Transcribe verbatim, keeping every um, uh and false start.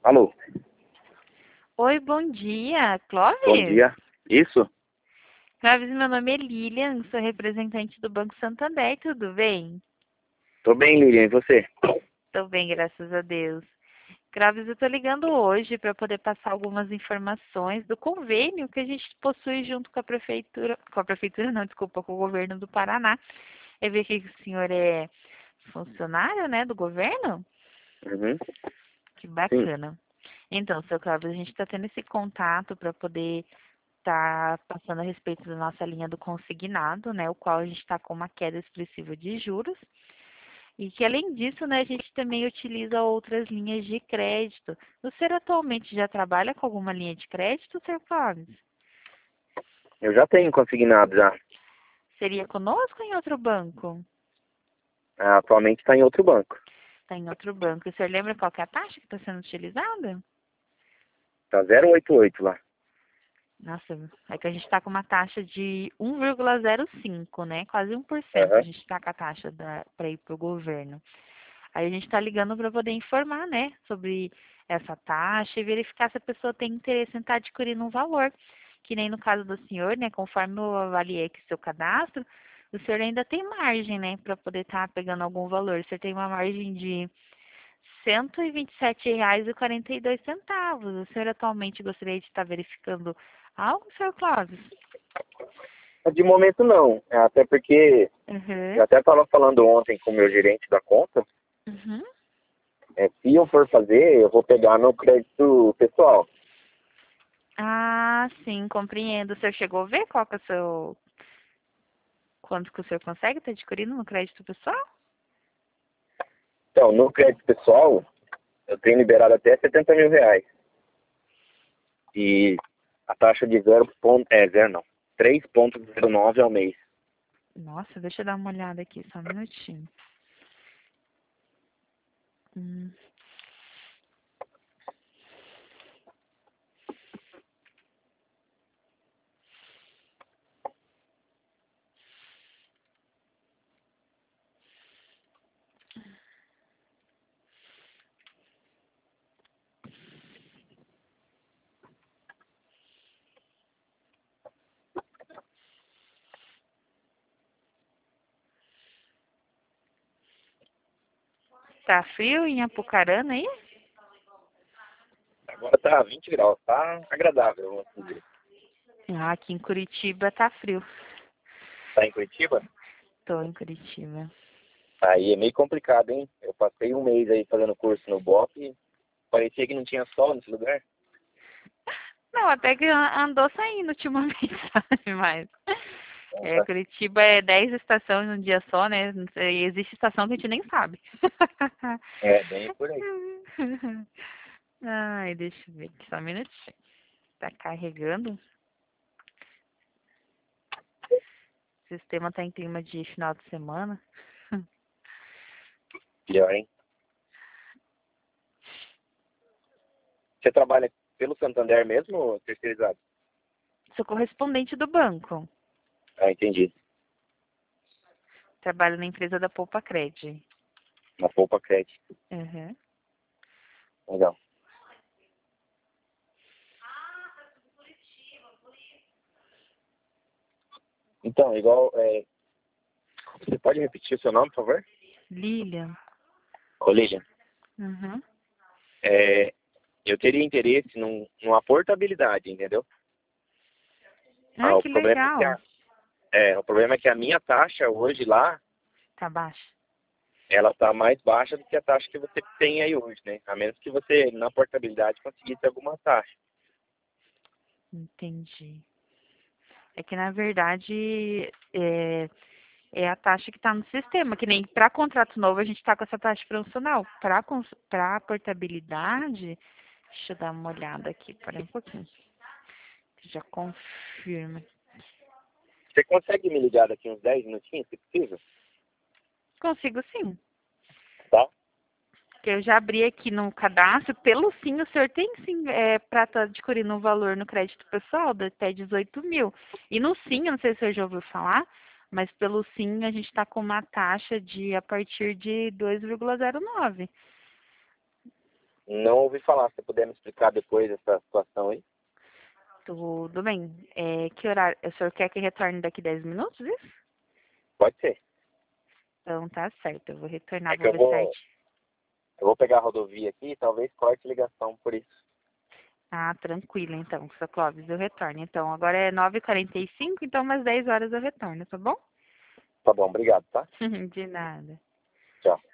Alô, Oi, bom dia, bom Clóvis? dia. Isso? Clóvis, meu nome é Lilian, sou representante do Banco Santander, tudo bem? Tô bem, Lilian, e você? Tô bem, graças a Deus. Clóvis, eu tô ligando hoje para poder passar algumas informações do convênio que a gente possui junto com a prefeitura, com a prefeitura não, desculpa, com o governo do Paraná. Eu vi aqui que o senhor é funcionário, né, do governo? Uhum. Que Sim. bacana. Então, seu Clóvis, a gente está tendo esse contato para poder está passando a respeito da nossa linha do consignado, né, o qual a gente está com uma queda expressiva de juros, e que além disso, né, a gente também utiliza outras linhas de crédito. O senhor atualmente já trabalha com alguma linha de crédito, senhor Clóvis? Eu já tenho consignado já. Seria conosco ou em outro banco? Ah, atualmente está em outro banco. Está em outro banco. O senhor lembra qual que é a taxa que está sendo utilizada? Tá zero oito oito lá. Nossa, é que a gente está com uma taxa de um vírgula zero cinco, né? Quase um por cento a Aham. gente está com a taxa para ir para o governo. Aí a gente está ligando para poder informar, né, sobre essa taxa e verificar se a pessoa tem interesse em estar adquirindo um valor. Que nem no caso do senhor, né, conforme eu avaliei aqui seu cadastro, o senhor ainda tem margem, né, para poder estar pegando algum valor. O senhor tem uma margem de cento e vinte e sete reais e quarenta e dois centavos. O senhor atualmente gostaria de estar verificando algo, senhor Clóvis? De momento não. É, até porque Uhum, eu até estava falando ontem com o meu gerente da conta. uhum. É, se eu for fazer, eu vou pegar no crédito pessoal. Ah, sim, compreendo. O senhor chegou a ver qual que é o seu quanto que o senhor consegue estar adquirindo no crédito pessoal? Então, no crédito pessoal, eu tenho liberado até setenta mil reais. E a taxa de zero ponto, é, zero não, três vírgula zero nove ao mês. Nossa, deixa eu dar uma olhada aqui, só um minutinho. Hum, tá frio em Apucarana aí? Agora tá vinte graus, tá agradável, vamos dizer. Ah, aqui em Curitiba tá frio. Tá em Curitiba? Tô em Curitiba. Aí é meio complicado, hein? Eu passei um mês aí fazendo curso no B O P e parecia que não tinha sol nesse lugar. Não, até que an- andou saindo ultimamente, sabe? Mas Então, é, tá. Curitiba é dez estações num dia só, né? Não sei, existe estação que a gente nem sabe. É, bem por aí. Ai, deixa eu ver aqui só um minutinho. Tá carregando. O sistema tá em clima de final de semana. Pior, hein? Você trabalha pelo Santander mesmo ou terceirizado? Sou correspondente do banco. Ah, entendi. Trabalho na empresa da Poupa Cred. Na Poupa Crédito. Uhum. Legal. Então, igual, é, você pode repetir o seu nome, por favor? Lilian. Ô, Lilian, Uhum. é, eu teria interesse num, numa portabilidade, entendeu? Ah, Ah, o que problema é que legal. a, é, o problema é que a minha taxa hoje lá, Tá baixo. ela está mais baixa do que a taxa que você tem aí hoje, né? A menos que você, na portabilidade, conseguisse alguma taxa. Entendi. É que na verdade é, é a taxa que está no sistema, que nem para contrato novo a gente está com essa taxa promocional. Para para portabilidade, deixa eu dar uma olhada aqui, para um pouquinho. Já confirma. Você consegue me ligar daqui uns dez minutinhos, se possível? Consigo sim. Tá? Que eu já abri aqui no cadastro, pelo sim, o senhor tem sim é, para estar adquirindo um valor no crédito pessoal de até dezoito mil. E no sim, eu não sei se o senhor já ouviu falar, mas pelo sim a gente está com uma taxa de a partir de dois vírgula zero nove. Não ouvi falar. Se você puder me explicar depois essa situação aí? Tudo bem. É, que horário? O senhor quer que retorne daqui dez minutos, isso? Pode ser. Então tá certo. Eu vou retornar, É que vou eu ver vou, certinho. eu vou pegar a rodovia aqui e talvez corte ligação por isso. Ah, tranquilo então, seu Clóvis, eu retorno. Então, agora é nove e quarenta e cinco, então umas dez horas eu retorno, tá bom? Tá bom, obrigado, tá? De nada. Tchau.